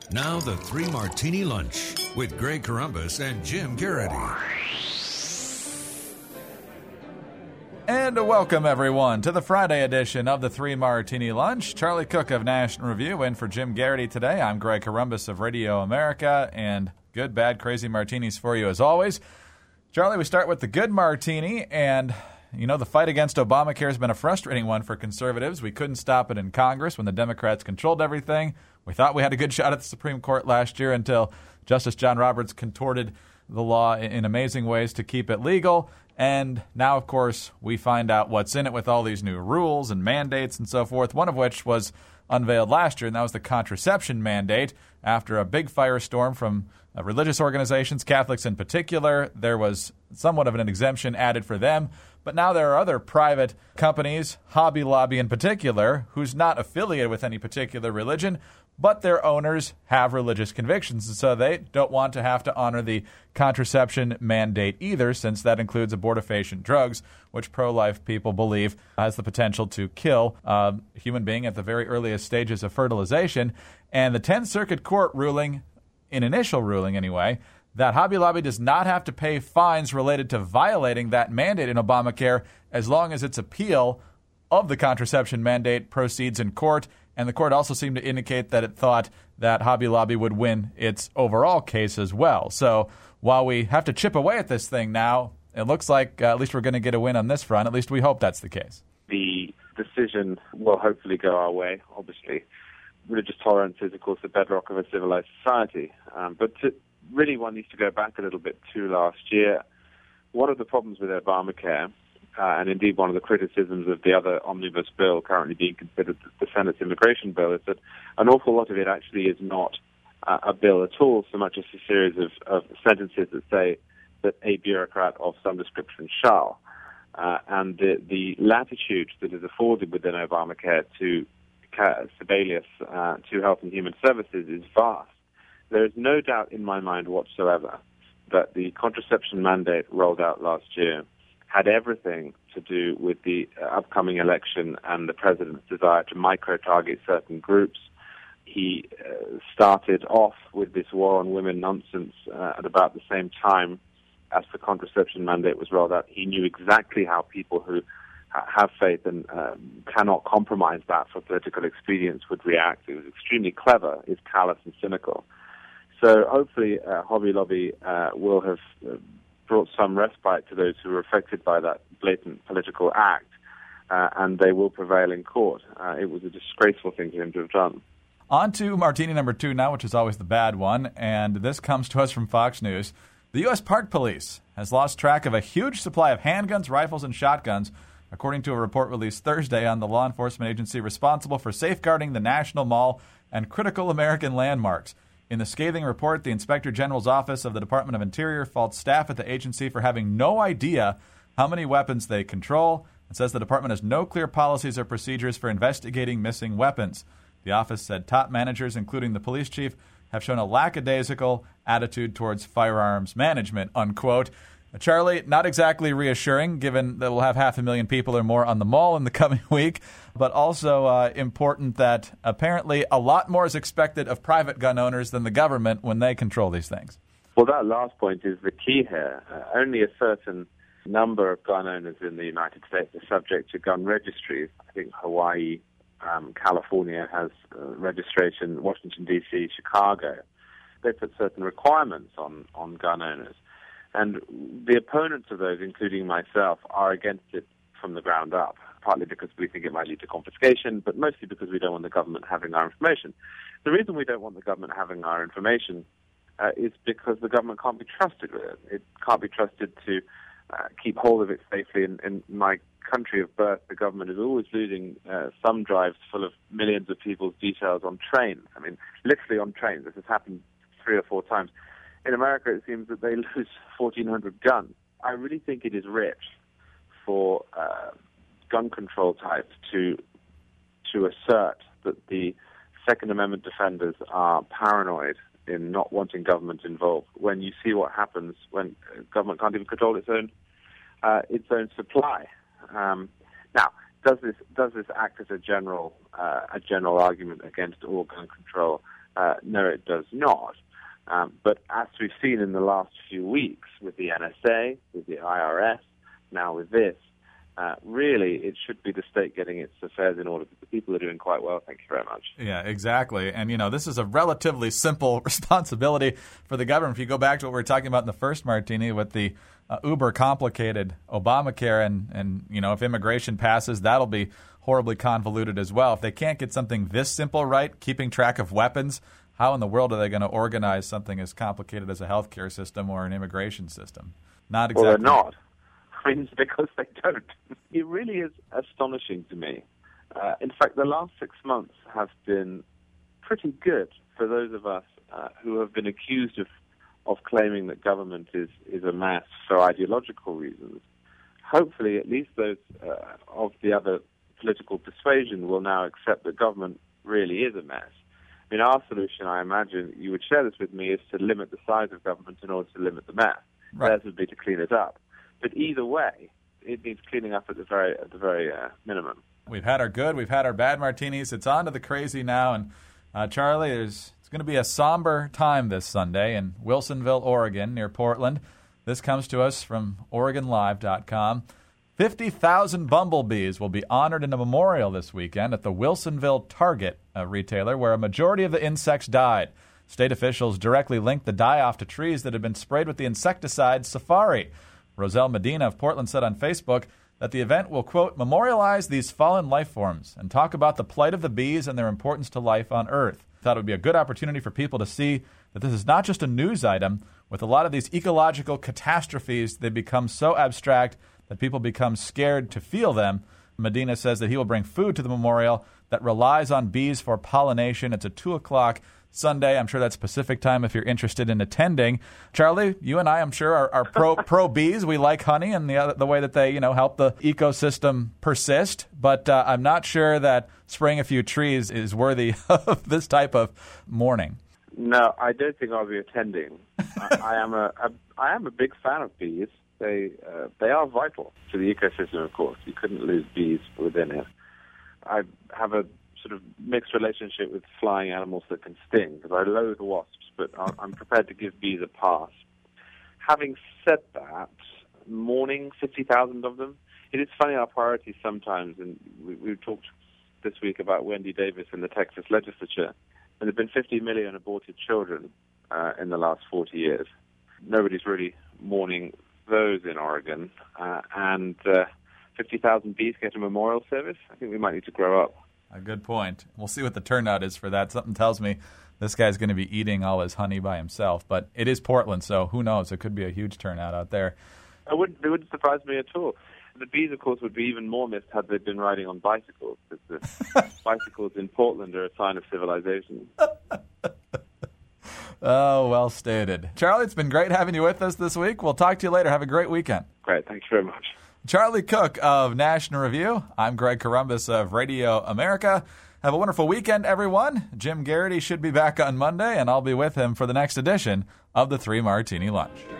Now the Three Martini Lunch with Greg Corombos and Jim Garrity. And welcome, everyone, to the Friday edition of the Three Martini Lunch. Charlie Cook of National Review in for Jim Garrity today. I'm Greg Corombos of Radio America, and good, bad, crazy martinis for you as always. Charlie, we start with the good martini, and you know the fight against Obamacare has been a frustrating one for conservatives. We couldn't stop it in Congress when the Democrats controlled everything. We thought we had a good shot at the Supreme Court last year until Justice John Roberts contorted the law in amazing ways to keep it legal. And now, of course, we find out what's in it with all these new rules and mandates and so forth, one of which was unveiled last year, and that was the contraception mandate. After a big firestorm from religious organizations, Catholics in particular, there was somewhat of an exemption added for them. But now there are other private companies, Hobby Lobby in particular, who's not affiliated with any particular religion, but their owners have religious convictions, and so they don't want to have to honor the contraception mandate either, since that includes abortifacient drugs, which pro-life people believe has the potential to kill a human being at the very earliest stages of fertilization. And the 10th Circuit Court ruling, in initial ruling anyway, that Hobby Lobby does not have to pay fines related to violating that mandate in Obamacare as long as its appeal of the contraception mandate proceeds in court. And the court also seemed to indicate that it thought that Hobby Lobby would win its overall case as well. So while we have to chip away at this thing now, it looks like at least we're going to get a win on this front. At least we hope that's the case. The decision will hopefully go our way, obviously. Religious tolerance is, of course, the bedrock of a civilized society. Really, one needs to go back a little bit to last year. One of the problems with Obamacare, and indeed one of the criticisms of the other omnibus bill currently being considered the Senate's immigration bill, is that an awful lot of it actually is not a bill at all, so much as a series of sentences that say that a bureaucrat of some description shall. And the latitude that is afforded within Obamacare to Sebelius, to Health and Human Services, is vast. There is no doubt in my mind whatsoever that the contraception mandate rolled out last year had everything to do with the upcoming election and the president's desire to micro-target certain groups. He started off with this war on women nonsense at about the same time as the contraception mandate was rolled out. He knew exactly how people who have faith and cannot compromise that for political expedience would react. It was extremely clever, it's callous and cynical. So hopefully Hobby Lobby will have brought some respite to those who were affected by that blatant political act, and they will prevail in court. It was a disgraceful thing for him to have done. On to martini number 2 now, which is always the bad one, and this comes to us from Fox News. The U.S. Park Police has lost track of a huge supply of handguns, rifles, and shotguns, according to a report released Thursday on the law enforcement agency responsible for safeguarding the National Mall and critical American landmarks. In the scathing report, the Inspector General's Office of the Department of Interior faults staff at the agency for having no idea how many weapons they control and says the department has no clear policies or procedures for investigating missing weapons. The office said top managers, including the police chief, have shown a lackadaisical attitude towards firearms management, unquote. Charlie, not exactly reassuring, given that we'll have 500,000 people or more on the mall in the coming week, but also important that apparently a lot more is expected of private gun owners than the government when they control these things. Well, that last point is the key here. Only a certain number of gun owners in the United States are subject to gun registries. I think Hawaii, California has registration, Washington, D.C., Chicago. They put certain requirements on gun owners. And the opponents of those, including myself, are against it from the ground up, partly because we think it might lead to confiscation, but mostly because we don't want the government having our information. The reason we don't want the government having our information is because the government can't be trusted with it. It can't be trusted to keep hold of it safely. In my country of birth, the government is always losing thumb drives full of millions of people's details on trains. I mean, literally on trains. This has happened 3 or 4 times. In America, it seems that they lose 1,400 guns. I really think it is rich for gun control types to assert that the Second Amendment defenders are paranoid in not wanting government involved. When you see what happens when government can't even control its own supply. Now, does this act as a general argument against all gun control? No, it does not. But as we've seen in the last few weeks with the NSA, with the IRS, now with this, really, it should be the state getting its affairs in order. The people are doing quite well, thank you very much. Yeah, exactly. And, this is a relatively simple responsibility for the government. If you go back to what we were talking about in the first martini with the uber-complicated Obamacare and if immigration passes, that'll be horribly convoluted as well. If they can't get something this simple right, keeping track of weapons, how in the world are they going to organize something as complicated as a healthcare system or an immigration system? Not exactly. Well, they're not. Because they don't. It really is astonishing to me. In fact, the last 6 months have been pretty good for those of us who have been accused of claiming that government is a mess for ideological reasons. Hopefully, at least those of the other political persuasion will now accept that government really is a mess. I mean, our solution, I imagine, you would share this with me, is to limit the size of government in order to limit the mess. Right. Theirs would be to clean it up. But either way, it needs cleaning up at the very minimum. We've had our good, we've had our bad martinis. It's on to the crazy now. And Charlie, it's going to be a somber time this Sunday in Wilsonville, Oregon, near Portland. This comes to us from OregonLive.com. 50,000 bumblebees will be honored in a memorial this weekend at the Wilsonville Target, a retailer where a majority of the insects died. State officials directly linked the die-off to trees that had been sprayed with the insecticide Safari. Roselle Medina of Portland said on Facebook that the event will, quote, memorialize these fallen life forms and talk about the plight of the bees and their importance to life on Earth. Thought it would be a good opportunity for people to see that this is not just a news item. With a lot of these ecological catastrophes, they become so abstract that people become scared to feel them. Medina says that he will bring food to the memorial that relies on bees for pollination. It's at 2 o'clock Sunday. I'm sure that's Pacific time if you're interested in attending. Charlie, you and I, I'm sure, are pro bees. We like honey and the way that they, help the ecosystem persist. But I'm not sure that spraying a few trees is worthy of this type of mourning. No, I don't think I'll be attending. I am a big fan of bees. They are vital to the ecosystem, of course. You couldn't lose bees within it. I have a sort of mixed relationship with flying animals that can sting, because I loathe wasps, but I'm prepared to give bees a pass. Having said that, mourning 50,000 of them, it is funny our priorities sometimes, and we talked this week about Wendy Davis in the Texas legislature, and there have been 50 million aborted children in the last 40 years. Nobody's really mourning those in Oregon, and 50,000 bees get a memorial service. I think we might need to grow up. A good point. We'll see what the turnout is for that. Something tells me this guy's going to be eating all his honey by himself. But it is Portland, so who knows? It could be a huge turnout out there. It wouldn't surprise me at all. The bees, of course, would be even more missed had they been riding on bicycles, because the bicycles in Portland are a sign of civilization. Oh, well stated. Charlie, it's been great having you with us this week. We'll talk to you later. Have a great weekend. Great. Thanks very much. Charlie Cook of National Review. I'm Greg Corombos of Radio America. Have a wonderful weekend, everyone. Jim Garrity should be back on Monday, and I'll be with him for the next edition of the 3 Martini Lunch.